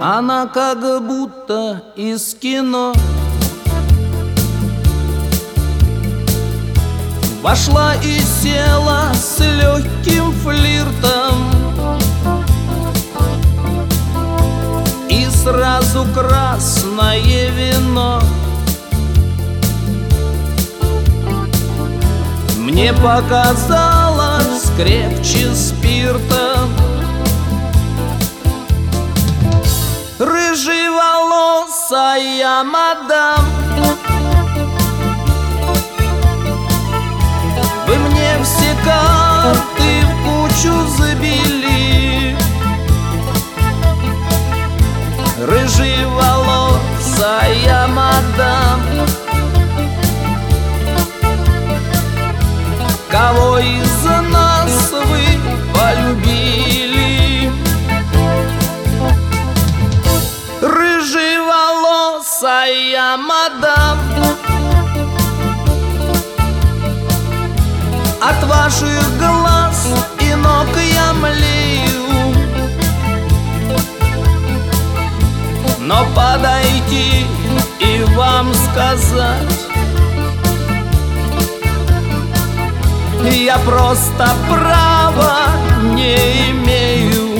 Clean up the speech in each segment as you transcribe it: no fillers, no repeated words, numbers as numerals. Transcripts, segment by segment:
Она как будто из кино вошла и села с легким флиртом, и сразу красное вино. Мне показалось крепче спирта. Рыжеволосая мадам, вы мне все карты в кучу забили. Рыжеволосая мадам, кого из нас вы полюбили? Рыжеволосая мадам, от ваших глаз и ног я млею, но подойти и вам сказать я просто права не имею.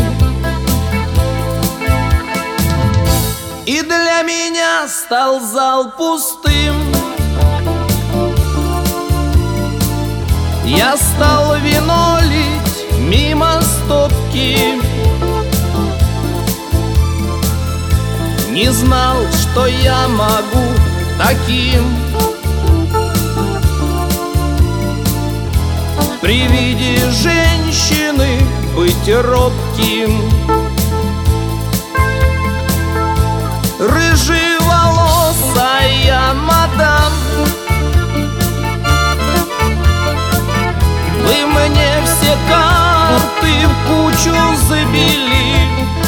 И для меня стал зал пустым. Я стал вино лить мимо стопки, не знал, что я могу таким. При виде женщины быть робким. Рыжеволосая мадам, вы мне все карты в кучу забили.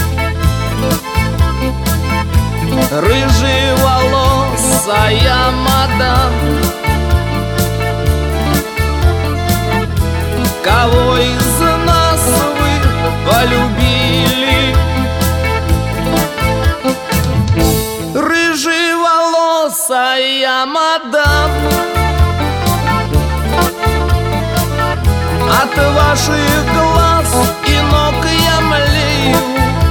Рыжеволосая мадам, кого из нас вы полюбили? Рыжеволосая мадам, от ваших глаз и ног я млею,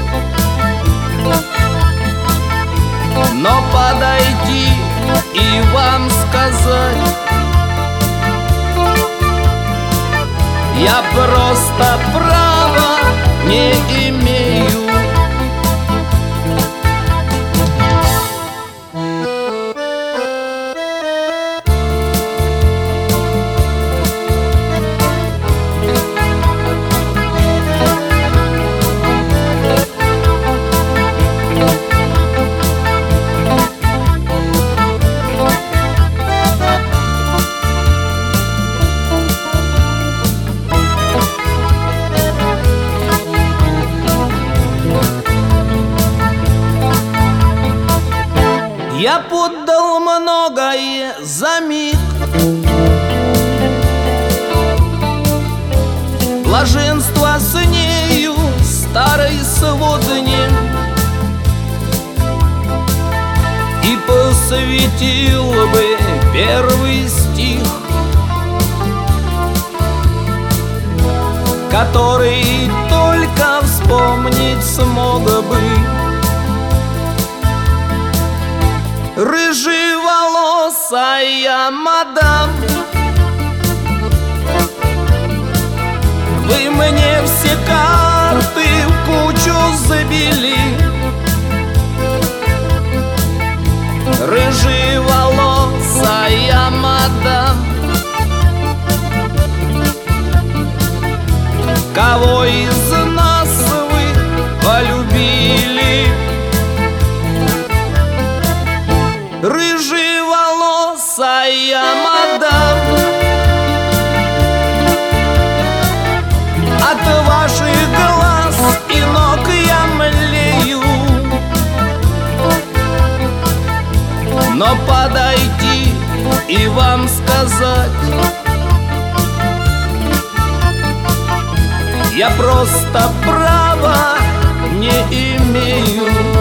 но подойти и вам сказать я просто права не имею. Я поддал многое за миг, блаженство с нею старой сводни, и посвятил бы первый стих, который только вспомнить смог бы. Рыжеволосая мадам, вы мне все карты в кучу забили. Рыжеволосая мадам, кого из нас вы полюбили? Рыжеволосая мадам, от ваших глаз и ног я млею, но подойти и вам сказать я просто права не имею.